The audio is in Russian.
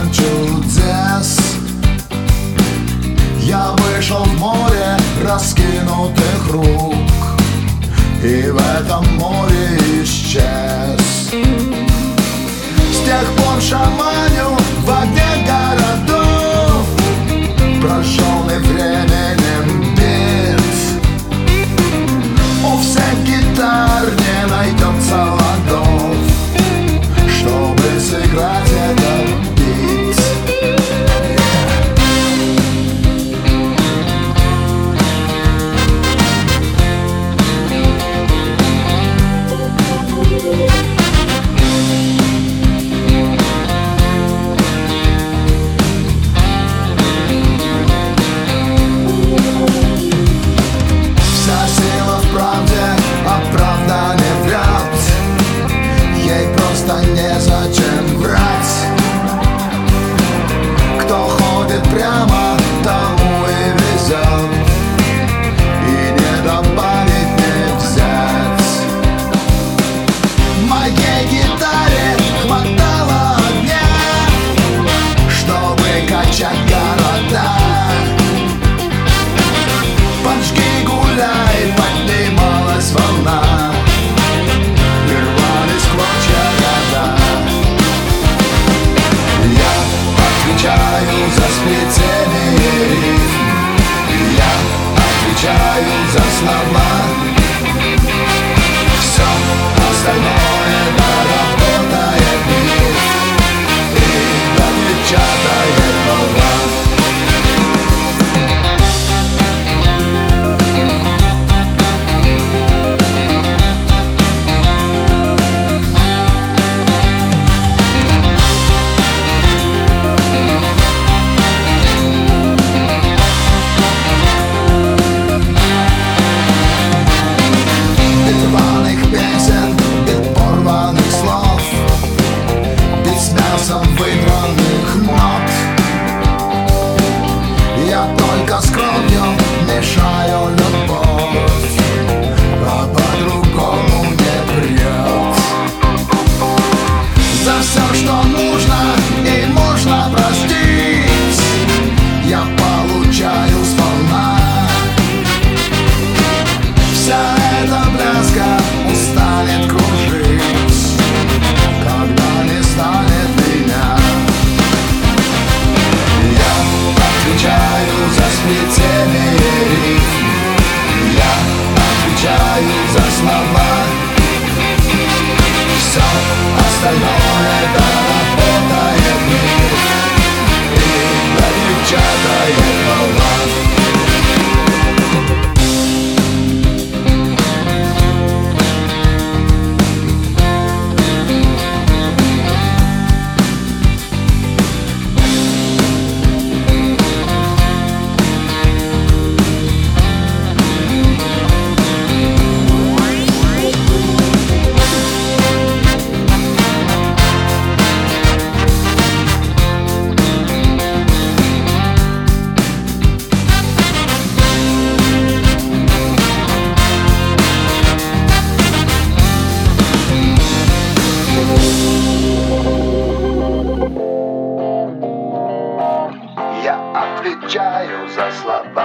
океан чудес. Я вышел в море раскинутых рук и в этом море исчез. С тех пор шаманю в огне городов, прожженный временем бит. У всех гитар не найдется ладов, чтобы сыграть этот бит. Вся сила в правде, а правда не врет. Ей просто незачем врать. Кто ходит прямо, тому и везет, и не добавить, не взять. Моей гитаре хватало огня, чтобы качать города. Поджги, гуляй, поднималась волна, и рвались клочья года. Я отвечаю за сплетение рифм, я отвечаю за слова. Все остальное доработает мир и допечатает волна. Выбранных нот я только с кровью мешаю любовь, а по-другому не прет. За все, что нужно и можно простить, я получаю сполна. Вся эта бляска устанет кружить, когда не станет меня. Я отвечаю за сплетение рифм, я отвечаю за слова. Все остальное доработает мир и допечатает волна. Я отвечаю за слова.